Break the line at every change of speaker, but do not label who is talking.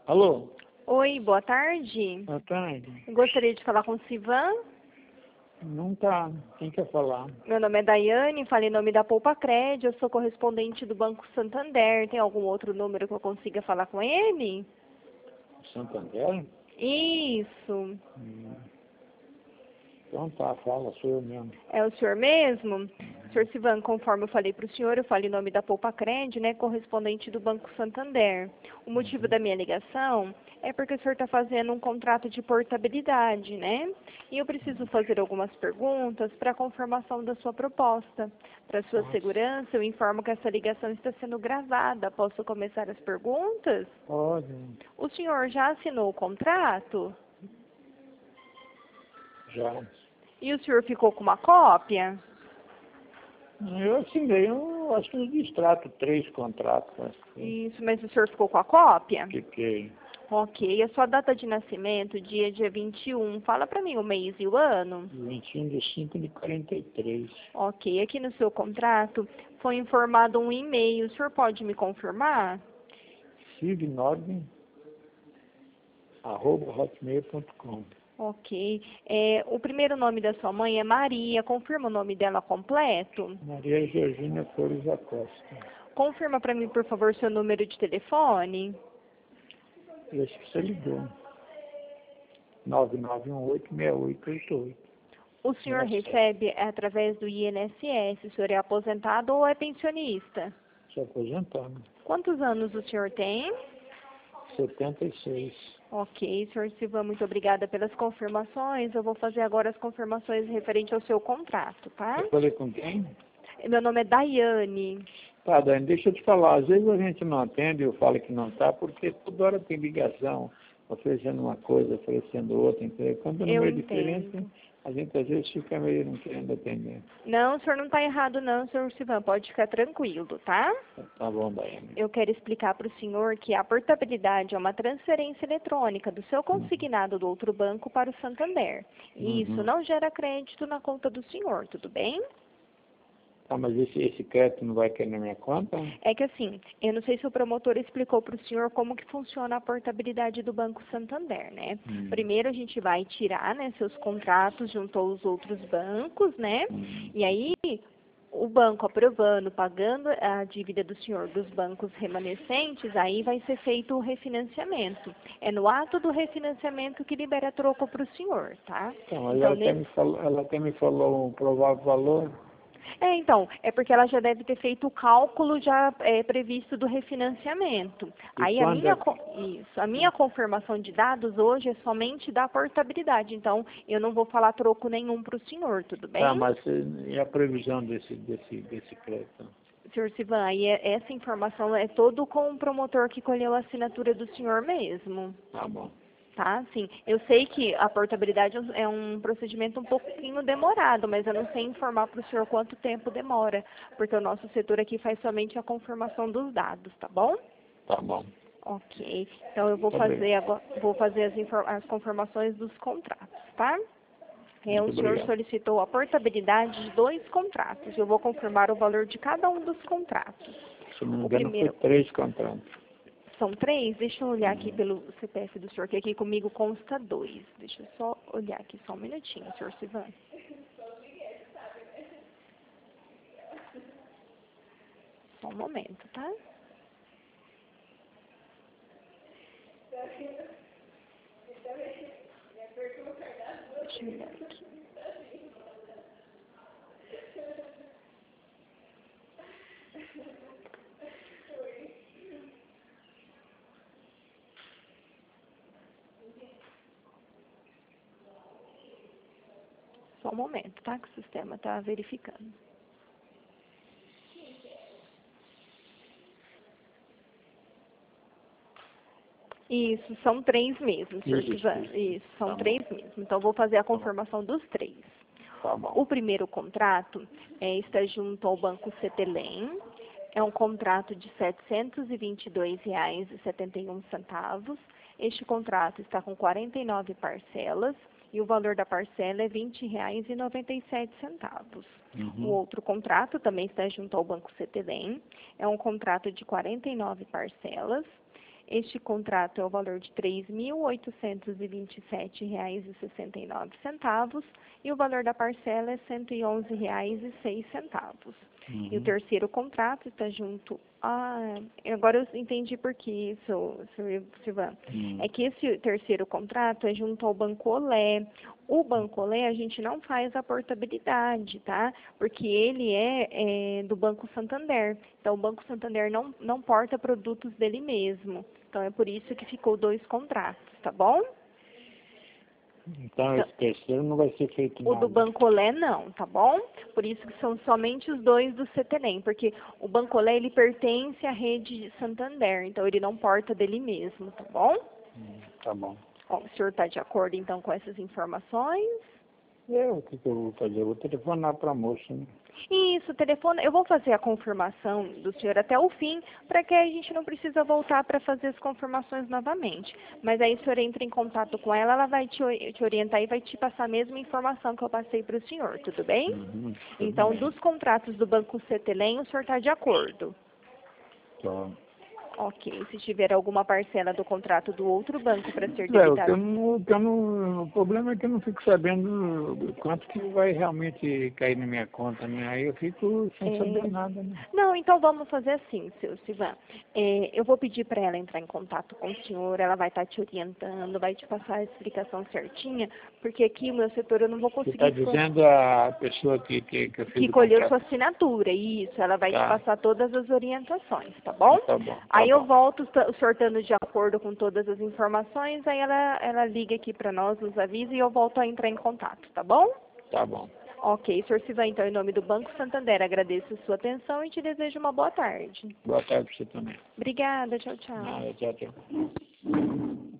Alô?
Oi, boa tarde.
Boa tarde.
Gostaria de falar com o Sivan.
Não tá. Quem quer falar?
Meu nome é Daiane, falo em nome da Poupa Cred, eu sou correspondente do Banco Santander. Tem algum outro número que eu consiga falar com ele?
Santander?
Isso.
Então tá, fala, sou eu mesmo.
É o senhor mesmo? Senhor Sivan, conforme eu falei para o senhor, eu falo em nome da Poupa Cred, né, correspondente do Banco Santander. O motivo da minha ligação é porque o senhor está fazendo um contrato de portabilidade, né? E eu preciso fazer algumas perguntas para a confirmação da sua proposta. Para sua segurança, eu informo que essa ligação está sendo gravada. Posso começar as perguntas?
Pode.
O senhor já assinou o contrato?
Já.
E o senhor ficou com uma cópia?
Eu assinei, eu acho que um distrato, 3 contratos. Acho que
Isso, mas o senhor ficou com a cópia?
fiquei.
Ok. A sua data de nascimento, dia 21. Fala para mim o mês e o ano.
21/5/43.
Ok. Aqui no seu contrato foi informado um e-mail. O senhor pode me confirmar?
signorg@hotmail.com.
Ok. O primeiro nome da sua mãe é Maria. Confirma o nome dela completo?
Maria Georgina Flores Acosta.
Confirma para mim, por favor, seu número de telefone.
Eu acho que você ligou. 9918-6888.
O senhor recebe através do INSS? O senhor é aposentado ou é pensionista?
Se aposentando.
Quantos anos o senhor tem?
76.
Ok, senhor Silva, muito obrigada pelas confirmações. Eu vou fazer agora as confirmações referente ao seu contrato, tá?
Eu falei com quem?
Meu nome é Daiane.
Tá, Dani, deixa eu te falar. Às vezes a gente não atende, eu falo que não tá, porque toda hora tem ligação, oferecendo uma coisa, oferecendo outra. Entendeu? Quando o
Eu
número é diferente,
entendo.
a gente às vezes fica meio não querendo atender.
Não, o senhor não está errado não, senhor Silva. Pode ficar tranquilo, tá?
Tá bom, Daiane.
Eu quero explicar para o senhor que a portabilidade é uma transferência eletrônica do seu consignado do outro banco para o Santander. E isso não gera crédito na conta do senhor, tudo bem?
Tá, mas esse crédito não vai cair na minha conta?
É que assim, eu não sei se o promotor explicou para o senhor como que funciona a portabilidade do Banco Santander, né? Primeiro a gente vai tirar, né, seus contratos junto aos outros bancos, né? E aí o banco aprovando, pagando a dívida do senhor dos bancos remanescentes, aí vai ser feito o refinanciamento. É no ato do refinanciamento que libera troco para o senhor, tá?
Então, mas
Então,
ela até me falou um provável valor.
Então, é porque ela já deve ter feito o cálculo já previsto do refinanciamento.
E
Aí
quando
a minha confirmação de dados hoje é somente da portabilidade, então eu não vou falar troco nenhum para o senhor, tudo bem?
Tá, mas e a previsão desse crédito?
Senhor Sivan, aí essa informação é todo com o promotor que colheu a assinatura do senhor mesmo.
Tá bom.
Tá, sim. Eu sei que a portabilidade é um procedimento um pouquinho demorado, mas eu não sei informar para o senhor quanto tempo demora, porque o nosso setor aqui faz somente a confirmação dos dados, tá bom?
Tá bom.
Ok. Então eu vou fazer agora, as confirmações dos contratos, tá? O
Muito
senhor
obrigado.
solicitou a portabilidade de 2 contratos. Eu vou confirmar o valor de cada um dos contratos.
Se não me
O
engano,
primeiro.
foi 3 contratos.
São 3? Deixa eu olhar aqui pelo CPF do senhor, que aqui comigo consta 2. Deixa eu só olhar aqui só um minutinho, senhor Sivan. Só um momento, tá? Deixa eu olhar aqui. Só um momento, tá? Que o sistema está verificando. Isso, são 3 mesmo, senhor Sivan. Isso, são 3 mesmo. Então, eu vou fazer a confirmação dos 3.
Tá bom.
O primeiro contrato está junto ao Banco Cetelem. É um contrato de R$ 722,71. Este contrato está com 49 parcelas e o valor da parcela é R$ 20,97. O outro contrato também está junto ao Banco Cetelem. É um contrato de 49 parcelas. Este contrato é o valor de R$ 3.827,69 e o valor da parcela é R$ 111,06. E o terceiro contrato está junto agora eu entendi por que isso, Silvan. É que esse terceiro contrato é junto ao Bancolé. O Bancolé a gente não faz a portabilidade, tá? Porque ele é do Banco Santander. Então, o Banco Santander não porta produtos dele mesmo. Então, é por isso que ficou 2 contratos, tá bom?
Então, esse terceiro não vai ser feito
O
nada.
do Bancolé não, tá bom? Por isso que são somente os 2 do Cetelem, porque o Bancolé ele pertence à rede de Santander, então ele não porta dele mesmo, tá bom?
Tá bom.
Bom, o senhor está de acordo então com essas informações?
O que eu vou fazer? Eu vou telefonar para a moça, né?
Isso, telefone. Eu vou fazer a confirmação do senhor até o fim, para que a gente não precisa voltar para fazer as confirmações novamente. Mas aí o senhor entra em contato com ela, ela vai te orientar e vai te passar a mesma informação que eu passei para o senhor, tudo bem?
Tudo
Então,
bem.
dos contratos do Banco Cetelem, o senhor está de acordo?
Tá.
Ok. Se tiver alguma parcela do contrato do outro banco para ser
O
debitada...
o problema é que eu não fico sabendo quanto que vai realmente cair na minha conta, né? Aí eu fico sem saber nada, né?
Não, então vamos fazer assim, seu Silvan. Eu vou pedir para ela entrar em contato com o senhor, ela vai estar te orientando, vai te passar a explicação certinha, porque aqui o meu setor eu não vou
Você
conseguir...
está dizendo a pessoa que eu fiz
Que
o
colheu sua
contrato?
assinatura, isso, ela vai te
Tá.
passar todas as orientações, tá bom?
Tá bom.
Aí eu volto sortando de acordo com todas as informações, aí ela liga aqui para nós, nos avisa e eu volto a entrar em contato, tá bom?
Tá bom.
Ok, Sr. Silvan, então, em nome do Banco Santander, agradeço a sua atenção e te desejo uma boa tarde.
Boa tarde para você também.
Obrigada, tchau, tchau.
Tchau, tchau.